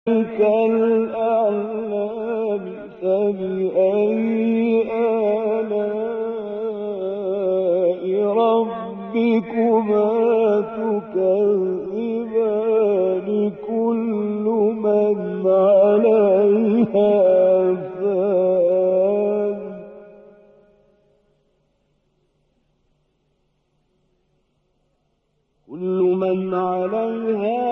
كالأعلام فبأي آلاء ربكما تكذبان كل من عليها فان كل من عليها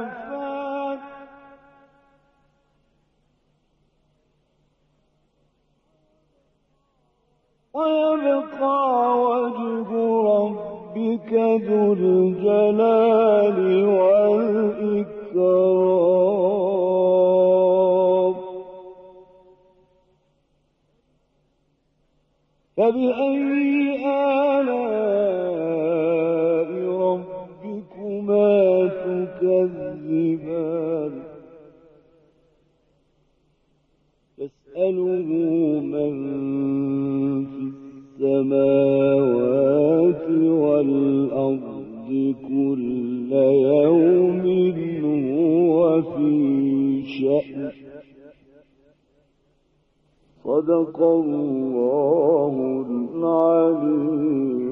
ويبقى وجه ربك ذو الجلال والإكرام فبأي آلاء ربكما تكذبان يسأله من السماوات والأرض كل يوم هو في شأن صدق الله العلي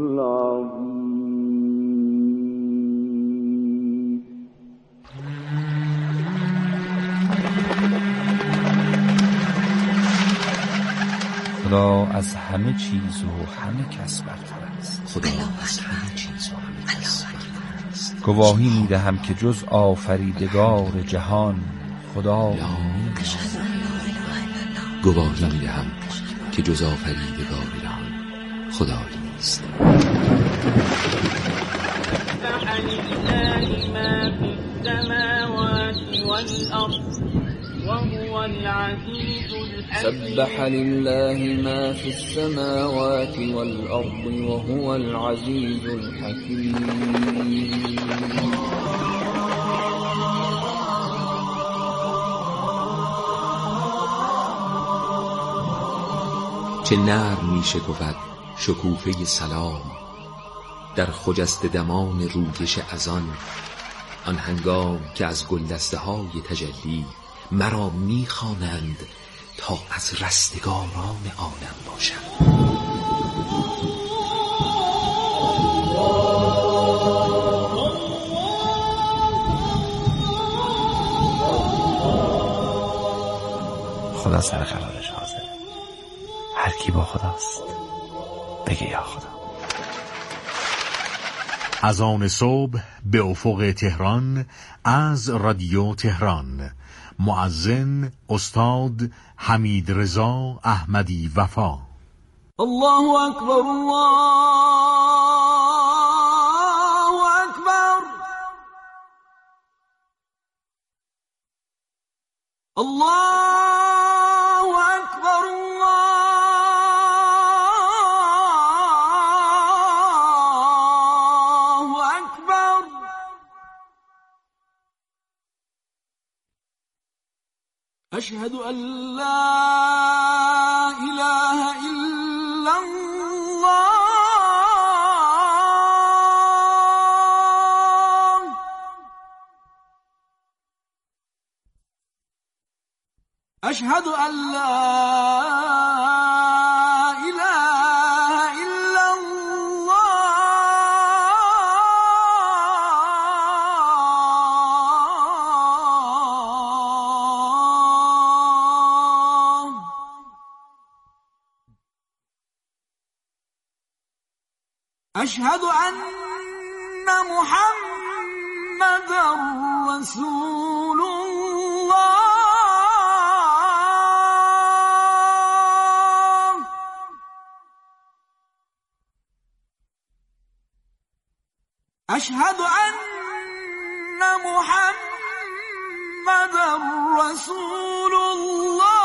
العظيم. خدا از همه چیز و همه کس برتر است. خدا از همه چیز و همه کس برتر است. گواهی میدهم که جز آفریدگار جهان خدا نیست. گواهی میدهم که جز آفریدگار جهان خدا نیست. سبح لله ما في السماوات والأرض وهو العزيز الحكيم. چه نرم می شکفد شکوفه سلام در خجسته دمان رویش اذان، آن هنگام که از گلدسته های تجلی مرا می خوانند تا از رستگاران عالم باشم. خدا سر قرارش حاضره. هر کی با خداست بگه یا خدا. از آن صبح به افق تهران از رادیو تهران، مؤذن استاد حمید رضا احمدی وفا. الله اکبر، الله اکبر، الله اکبر، الله اکبر. اشهد ان لا اله الا الله. اشهد ان لا اله الا الله. اشهد ان محمد رسول الله. اشهد ان محمد رسول الله.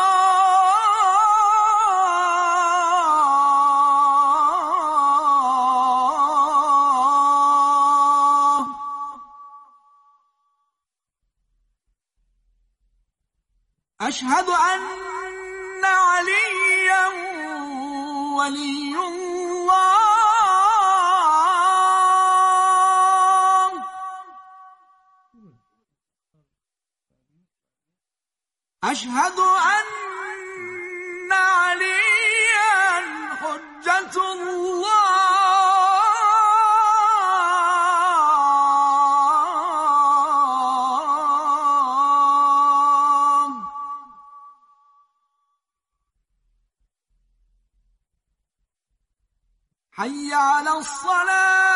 اشهد ان عليا ولي الله. أشهد أن عليا حجة الله حي على الصلاة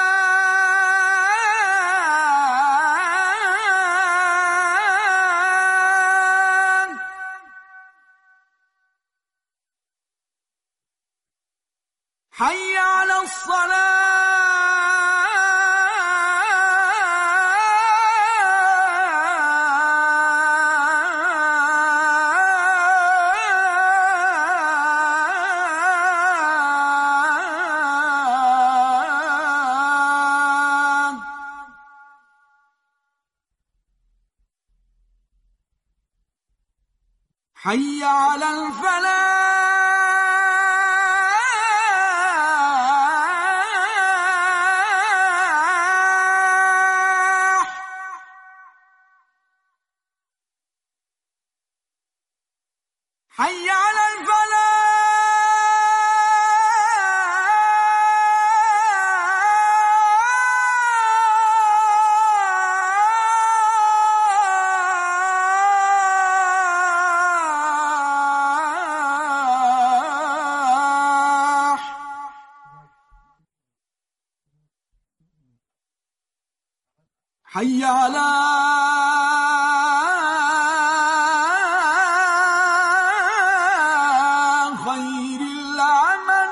حي على الصلاة حي على الفلاح حي على الفلاح حي على خير العمل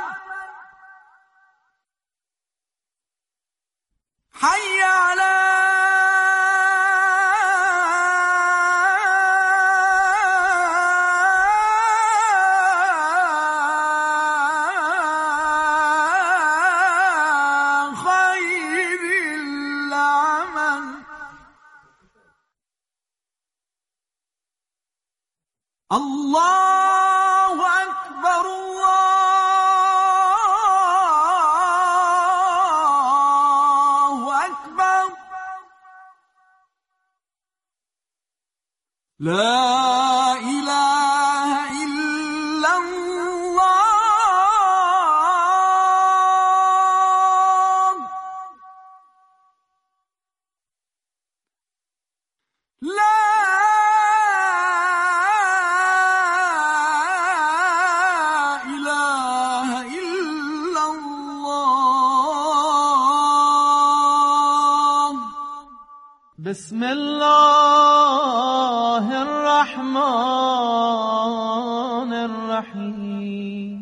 حي على الله أكبر الله أكبر لا إله إلا الله لا بسم الله الرحمن الرحيم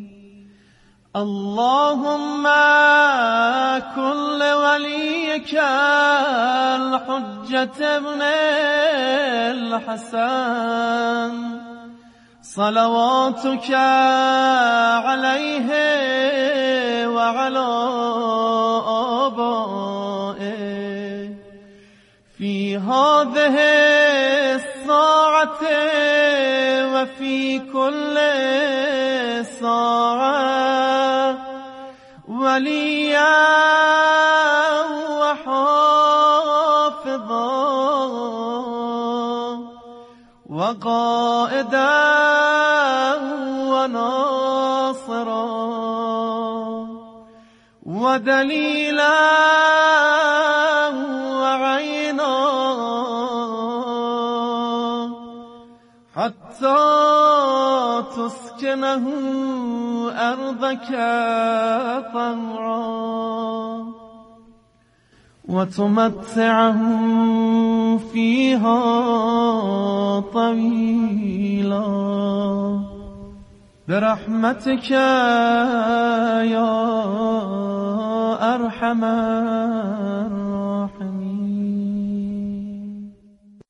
اللهم كن لوليك الحجة ابن الحسن صلواتك عليه وعلى آبائه في هذه الساعة وفي كل ساعة وليا وحافظا وقائدا وناصرا ودليلا وعينا حتى تسكنه أرضك طوعا وتمتعه فيها طويلا برحمتك يا أرحم الراحمين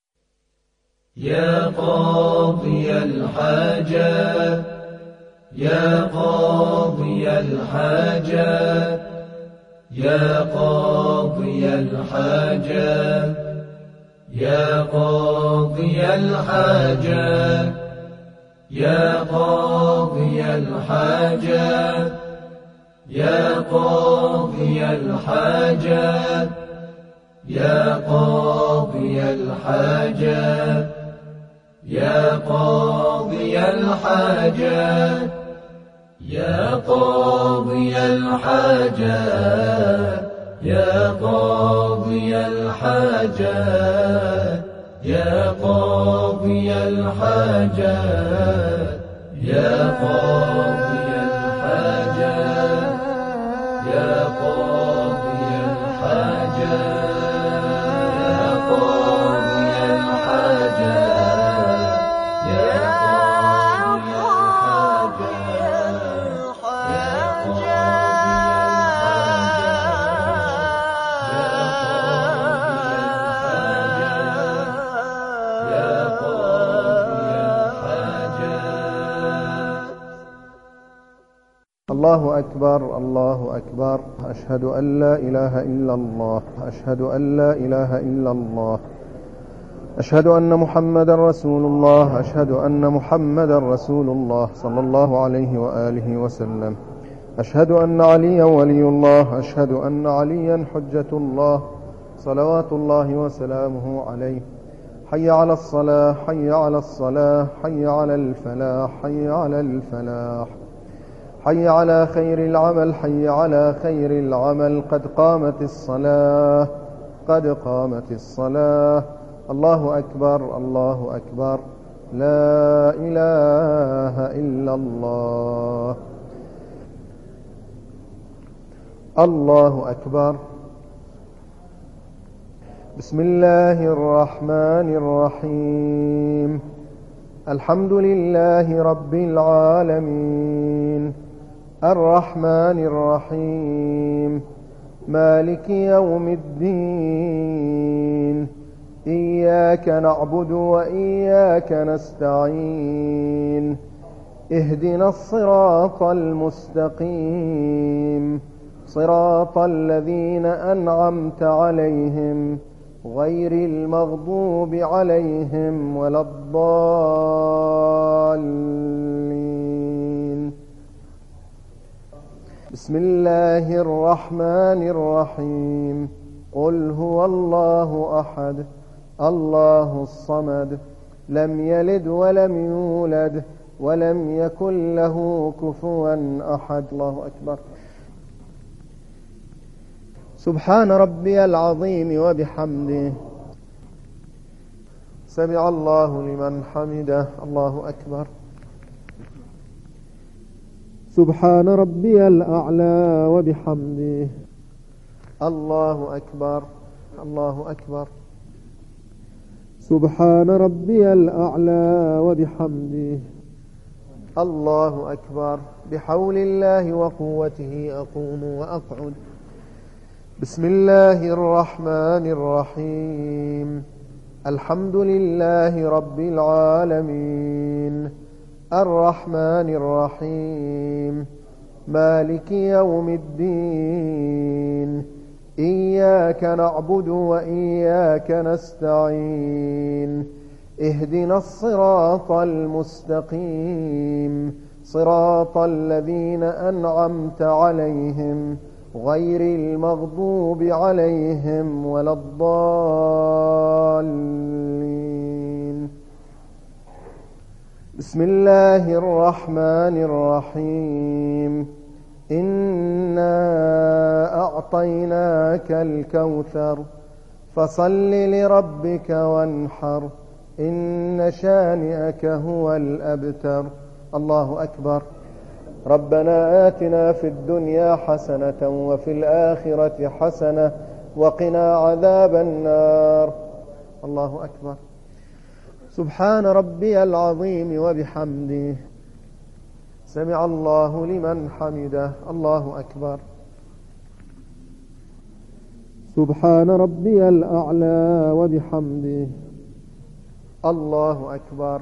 يا قاضي الحاجات يا قاضي الحاجات يا قاضي الحاجات يا قاضي الحاجات يا قاضي الحاجات يا قاضي الحاجات يا قاضي الحاجات يا قاضي الحاجات يا قاضي الحاجات يا قاضي الحاجات يا قاضي الحاجات يا قاضي الحاجات يا قاضي الحاجات يا قاضي الحاجات يا الله أكبر الله أكبر. أشهد أن لا إله إلا الله أشهد أن لا إله إلا الله أشهد أن محمدا رسول الله أشهد أن محمدا رسول الله صلى الله عليه وآله وسلم. أشهد أن عليا ولي الله أشهد أن عليا حجة الله صلوات الله وسلامه عليه. حي على الصلاة حي على الصلاة حي على الفلاح حي على الفلاح حي على خير العمل حي على خير العمل. قد قامت الصلاة قد قامت الصلاة. الله أكبر الله أكبر. لا إله إلا الله. الله أكبر. بسم الله الرحمن الرحيم. الحمد لله رب العالمين الرحمن الرحيم مالك يوم الدين. إياك نعبد وإياك نستعين. اهدنا الصراط المستقيم صراط الذين أنعمت عليهم غير المغضوب عليهم ولا الضالين. بسم الله الرحمن الرحيم. قل هو الله أحد الله الصمد لم يلد ولم يولد ولم يكن له كفوا أحد. الله أكبر. سبحان ربي العظيم وبحمده. سمع الله لمن حمده. الله أكبر. سبحان ربي الأعلى وبحمده. الله أكبر الله أكبر. سبحان ربي الأعلى وبحمده. الله أكبر. بحول الله وقوته أقوم وأقعد. بسم الله الرحمن الرحيم. الحمد لله رب العالمين الرحمن الرحيم مالك يوم الدين. إياك نعبد وإياك نستعين. اهدنا الصراط المستقيم صراط الذين أنعمت عليهم غير المغضوب عليهم ولا الضالين. بسم الله الرحمن الرحيم. إنا أعطيناك الكوثر فصل لربك وانحر إن شانئك هو الأبتر. الله أكبر. ربنا آتنا في الدنيا حسنة وفي الآخرة حسنة وقنا عذاب النار. الله أكبر. سبحان ربي العظيم وبحمده. سمع الله لمن حمده. الله أكبر. سبحان ربي الأعلى وبحمده. الله أكبر.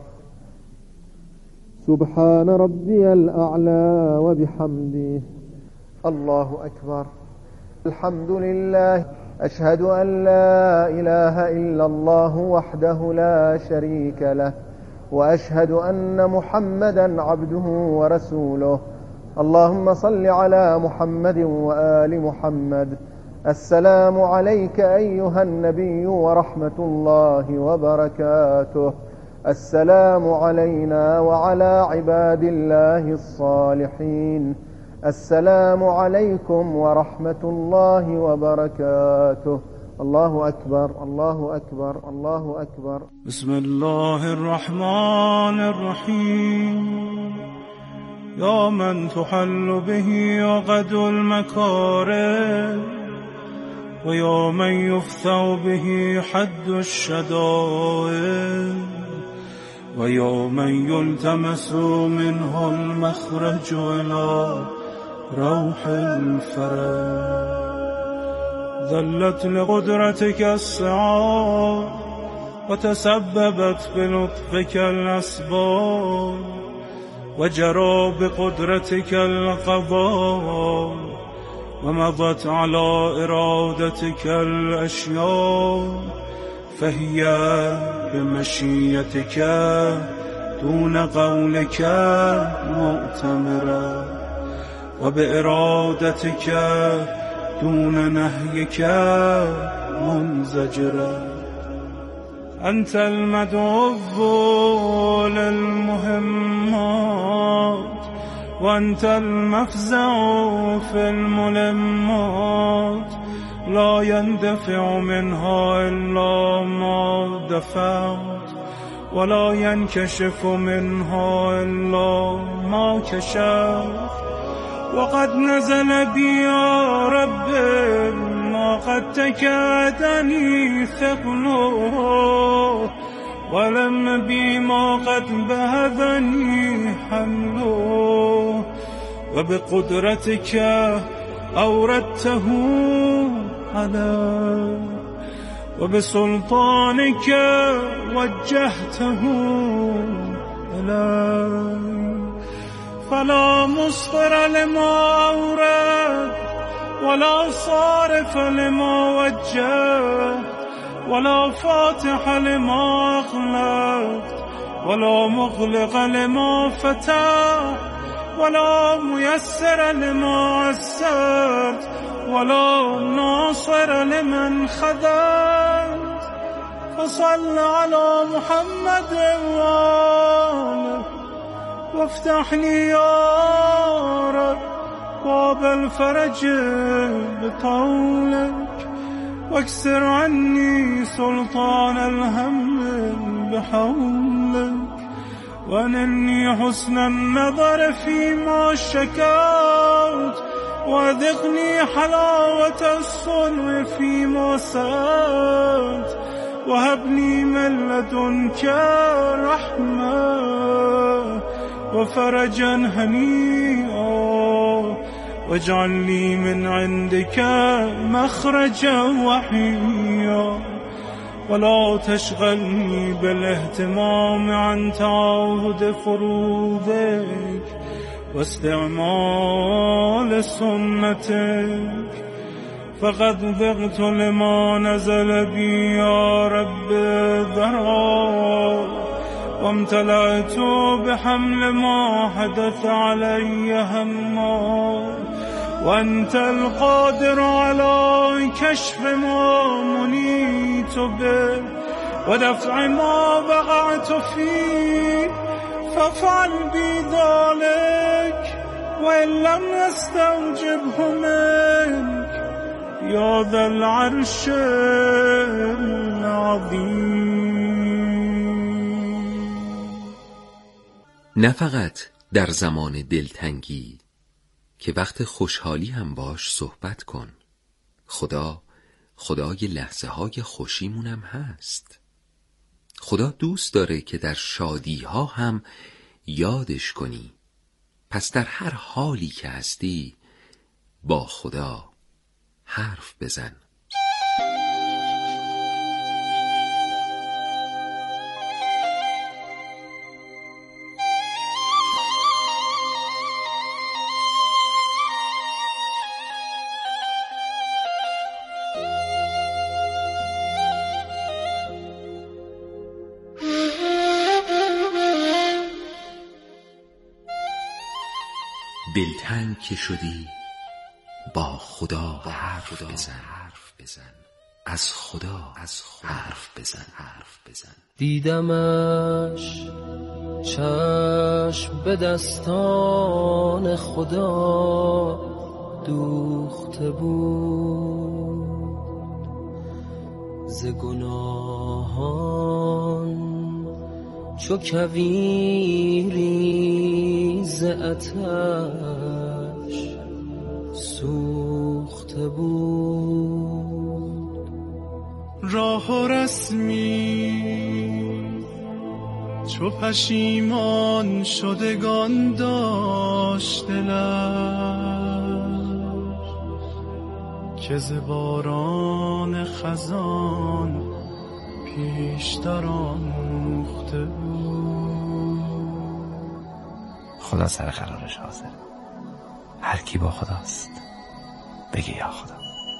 سبحان ربي الأعلى وبحمده. الله أكبر. الحمد لله. أشهد أن لا إله إلا الله وحده لا شريك له وأشهد أن محمدا عبده ورسوله. اللهم صل على محمد وآل محمد. السلام عليك أيها النبي ورحمة الله وبركاته. السلام علينا وعلى عباد الله الصالحين. السلام عليكم ورحمة الله وبركاته. الله أكبر الله أكبر الله أكبر. بسم الله الرحمن الرحيم. يا من تحل به عقد المكارم ويا من يفتح به حد الشدائد ويا من يلتمس منه المخرج إلى روح الفرج. ذلت لقدرتك السعاد وتسببت بلطفك الأسباب وجرى بقدرتك القضاء ومضت على إرادتك الأشياء فهي بمشيتك دون قولك مؤتمرة وبإرادتك دون نهيك منزجرة. أنت المدعو للمهمات وأنت المفزع في الملمات لا يندفع منها إلا ما دفعت ولا ينكشف منها إلا ما كشفت. وقد نزل بي يا رب ما قد تكادني ثقله ولم بي ما قد بهذني حمله وبقدرتك أوردته علي وبسلطانك وجهته إلي. فلا مصدر لما أورد ولا صارف لما وجهت ولا فاتح لما أغلقت ولا مغلق لما فتح ولا ميسر لما عسرت ولا ناصر لمن خذلت. فصل على محمد وآله وافتح لي يا رب باب الفرج بطولك واكسر عني سلطان الهم بحولك وانني حسن النظر فيما شكوت وذقني حلاوة الصنع فيما سألت وهبني من لدنك رحمة وفرجا هنيئا واجعل لي من عندك مخرجا وحيا ولا تشغلني بالاهتمام عن تعاهد فروضك واستعمال سنتك. فقد ذقت لما نزل بي يا رب ذرا وامتلأت بحمل ما حدث علي هما وأنت القادر على كشف ما منيت به ودفع ما وقعت فيه فافعل بي ذلك وإن لم يستوجبه منك يا ذا العرش العظيم. نه فقط در زمان دلتنگی که وقت خوشحالی هم باش صحبت کن. خدای لحظه های خوشیمونم هست. خدا دوست داره که در شادی ها هم یادش کنی. پس در هر حالی که هستی با خدا حرف بزن. دلتنگ که شدی با خدا حرف بزن. از خدا حرف بزن. دیدمش چشم به دستان خدا دوخته بود، ز گناهان چو کویری ز آتش سوخته بود. راه و رسمی چو پشیمان شدگان داشت دلش، که ز باران خزان پیشتر آموخته بود. خدا سر قرارش حاضر، هر کی با خداست بگه یا خدا.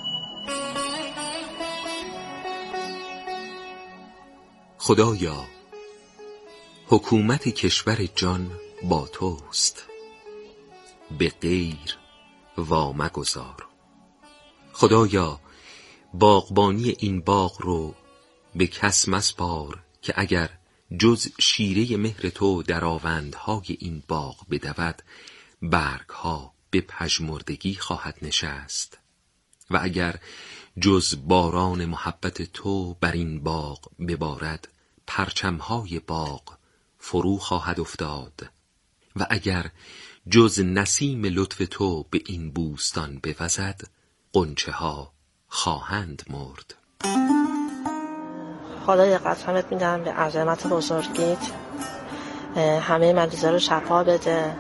خدایا حکومت کشور جان با توست، به غیر وامگذار. خدایا باغبانی این باغ رو به کس مسپار که اگر جز شیره مهر تو در آوندهای این باغ بدود، برگها به پژمردگی خواهد نشست، و اگر جز باران محبت تو بر این باغ ببارد، پرچمهای باغ فرو خواهد افتاد، و اگر جز نسیم لطف تو به این بوستان بوزد، غنچه ها خواهند مرد. خدای قسمت میدم به عظمت بزرگیت، همه مریضا رو شفا بده،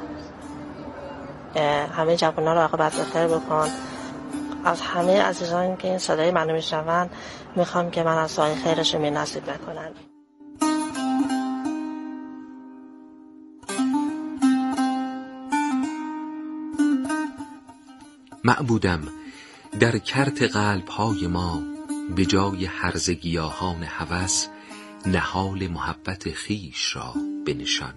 همه جوانان رو عاقبت بخیر بکن. از همه عزیزان که این صدای منو میشنون میخوام که من از دعای خیرش رو نصیب بکنن. معبودم در کرت قلب‌های ما به جای هرزه گیاهان هوس، نهال محبت خیش را بنشان.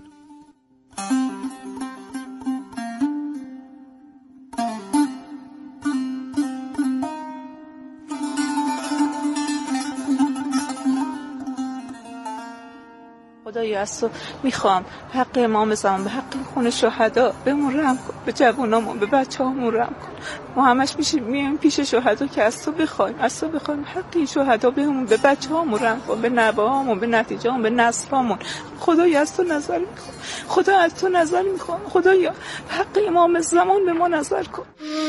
خدایا از تو میخوام حق امام زمان، به حق خون شهدا بهمون رحم کن، به جوانامون، به بچه‌هامون رحم کن. ما همش میایم پیش شهدا که از تو بخوایم حق این شهدا بهمون، به بچه‌هامون رحم کن، به نوه‌هامون، به نتیجه‌هامون، به نسل‌هامون. خدایا از تو نظر میخوام، خدا از تو نظر میخوام. خدایا به حق امام زمان به ما نظر کن.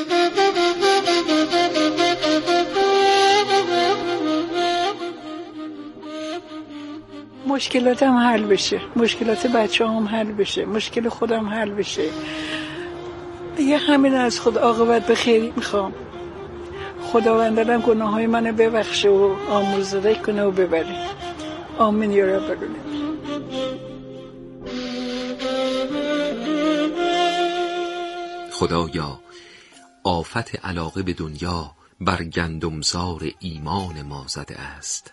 مشکلاتم حل بشه، مشکلات بچه‌هام حل بشه، مشکل خودم حل بشه. دیگه همین از خود عاقبت به خیر میخوام. خداوندم گناههای منو ببخشه و آمرزاده کنه و ببره. آمین یا رب العالمین. خدایا آفت علاقه به دنیا بر گندمزار ایمان ما زده است.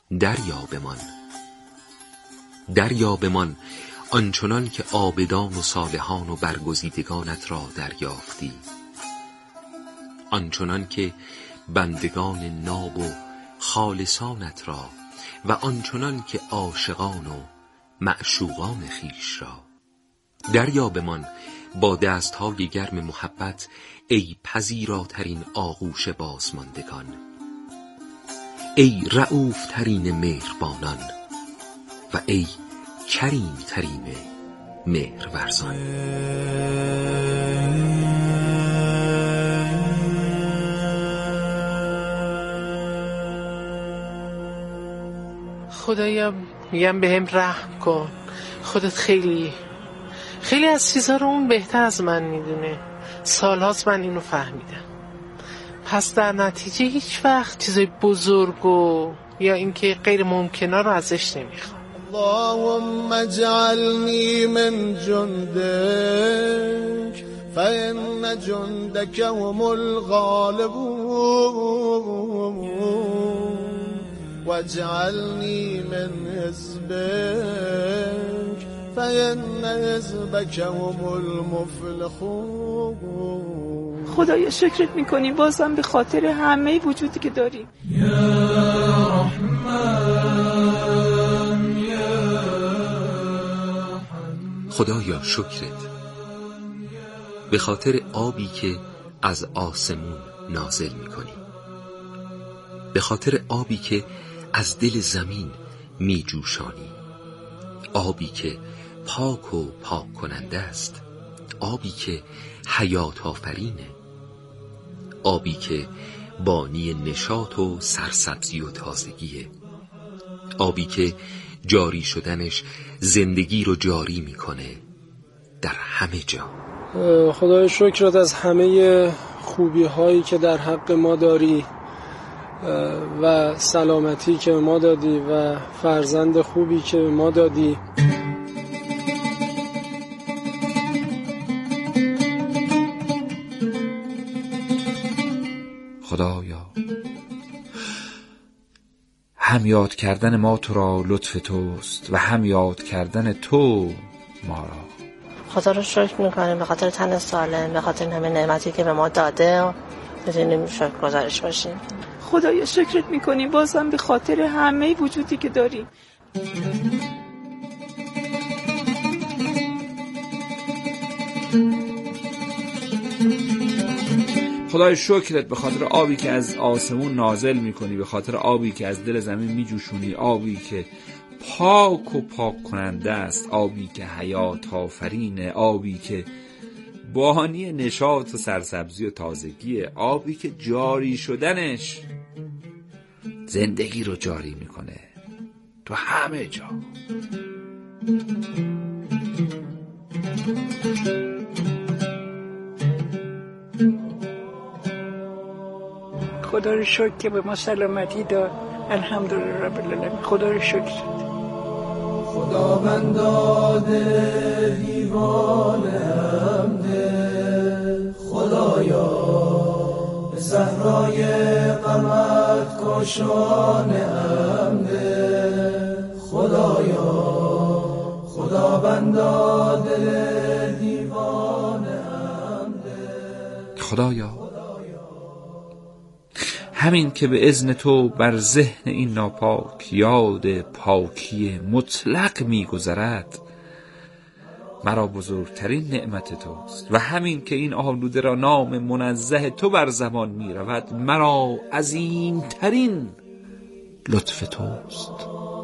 دریابمان آنچنان که عابدان و صالحان و برگزیدگانت را دریافتی، آنچنان که بندگان ناب و خالصانت را، و آنچنان که عاشقان و معشوقان خیش را. دریابمان با دستهای گرم محبت ای پذیراترین آغوش بازماندگان، ای رؤوف ترین مهربانان و ای کریم ترین مهرورزان. خدایا میگم بهم رحم کن، خودت خیلی از چیزا رو اون بهتر از من میدونه. سالهاست من اینو فهمیدم، پس در نتیجه هیچ وقت چیزای بزرگ و یا اینکه غیر ممکنه رو ازش نمیخوام. اللهم اجعلني من جندك فإن جندك هم الغالبون واجعلني من حزبك فإن حزبك هم المفلحون. خدایا شکرت میکنیم بازم به خاطر همه وجودی که داریم. خدایا شکرت به خاطر آبی که از آسمون نازل میکنی، به خاطر آبی که از دل زمین می جوشانی، آبی که پاک و پاک کننده است، آبی که حیات آفرینه، آبی که بانی نشاط و سرسبزی و تازگیه، آبی که جاری شدنش زندگی رو جاری میکنه در همه جا. خدای شکرت از همه خوبی هایی که در حق ما داری و سلامتی که به ما دادی و فرزند خوبی که به ما دادی. خدایا هم یاد کردن ما تو را لطف توست و هم یاد کردن تو ما را. خدا رو شکر میکنیم به خاطر تن سالم، به خاطر همه نعمتی که به ما داده و بتونیم شکر گزارش باشیم. خدایا شکرت میکنیم بازم به خاطر همه وجودی که داریم. خدای شکرت به خاطر آبی که از آسمون نازل میکنی، به خاطر آبی که از دل زمین میجوشونی، آبی که پاک و پاک کننده است، آبی که حیات آفرینه، آبی که بانی نشاط و سرسبزی و تازگیه، آبی که جاری شدنش زندگی رو جاری میکنه تو همه جا. خدا رو شکر که به ما سلامتی داد. الحمدلله رب العالمین. خدا رو شکر. خدا من داده دیوانم ده، خدایا به صحرای غمت کاشانم ده، خدایا خدا من داده دیوانم ده. خدایا همین که به اذن تو بر ذهن این ناپاک یاد پاکی مطلق می‌گذرد، مرا بزرگترین نعمت توست و همین که این آلوده را نام منزه تو بر زبان می‌رود، مرا عظیمترین لطف توست.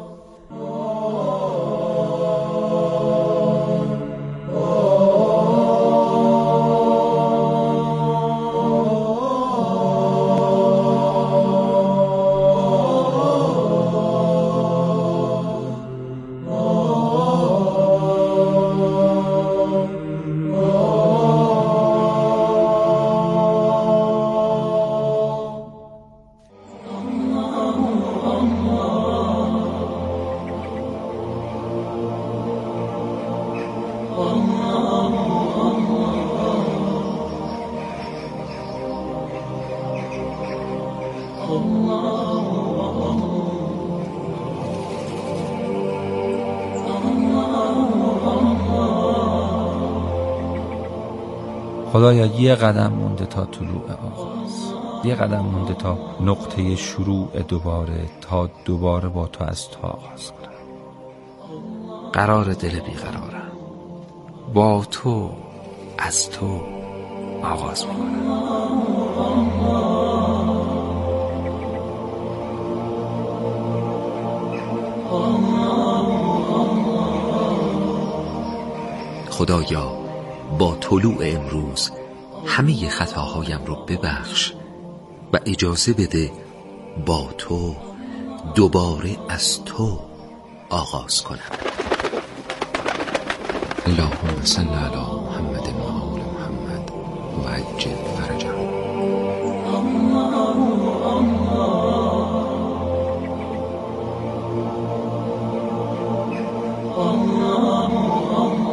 خدایا یه قدم مونده تا طلوع آغاز، یه قدم مونده تا نقطه شروع دوباره، تا دوباره با تو از تو آغاز کنم. قرار دل بیقرارم، با تو از تو آغاز میکنم. خدایا با طلوع امروز همه خطاهایم رو ببخش و اجازه بده با تو دوباره از تو آغاز کنم. اللهم صل علی محمد و آل محمد و عجل فرجهم. الله